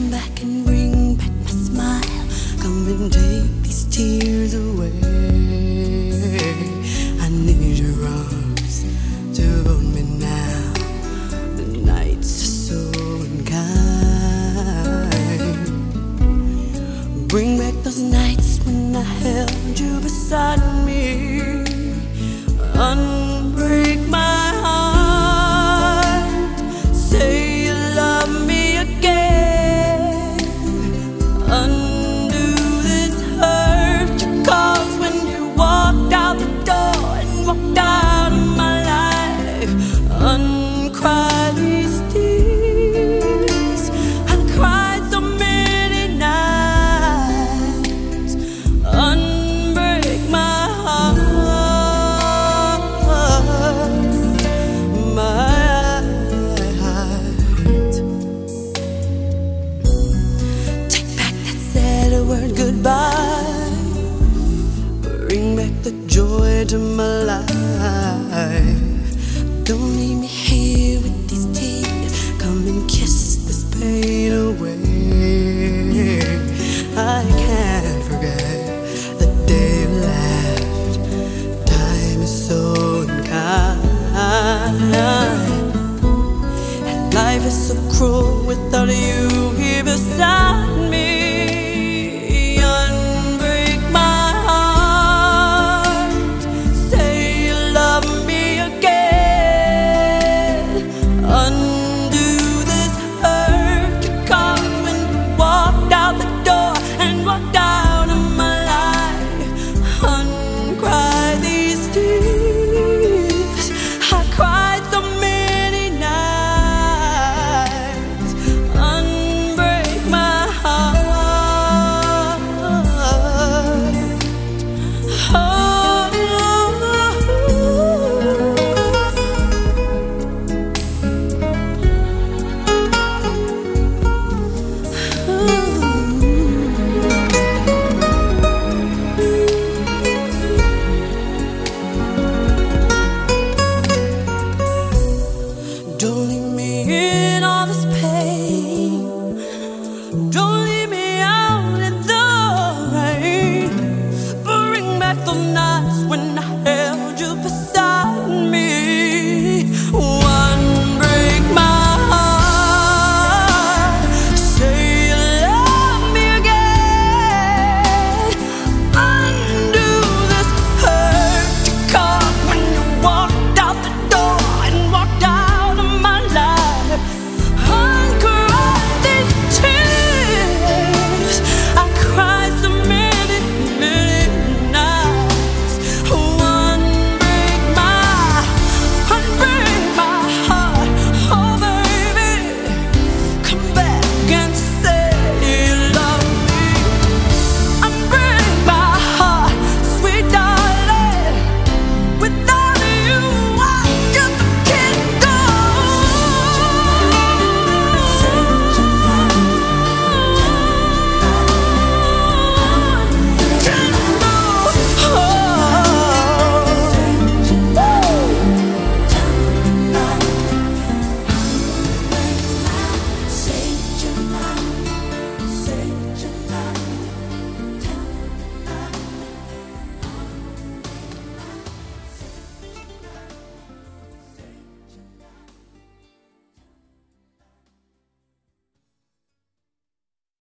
come back and bring back my smile. Come and take these tears away. I need your arms to hold me now. The nights are so unkind. Bring back those nights when I held you beside me. Unbreak my heart. Say you love me again. Undo this hurt you caused when you walked out the door and walked out of my life. Uncry these tears. I cried so many nights. Unbreak my heart. Word goodbye. Bring back the joy to my life. Don't leave me here with these tears. Come and kiss this pain away. I can't forget the day you left. Time is so unkind, and life is so cruel without you here beside me. Don't leave me in all this pain. Don't